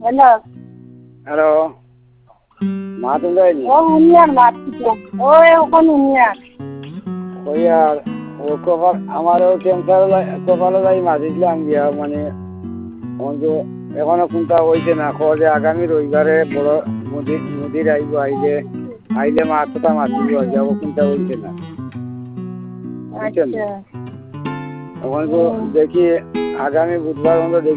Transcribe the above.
hello hello মা তুমি যায়নি ও উনিয়ার মারছিস ও ওখানে উনিয়ার ওই আর ও কপাল আমারও ক্যান্সার কপালে যাই মাঝিছিলাম গিয়া মানে আমাকে এখনো কোনটা হয়েছে না যে আগামী রবিবারে বড় নদীর আইব আইলে মা কোথা মাতিব যাবো কোনটা হয়েছে না বুঝছেন আচ্ছা এখন তো দেখি আগামী বুধবার মতো দেখি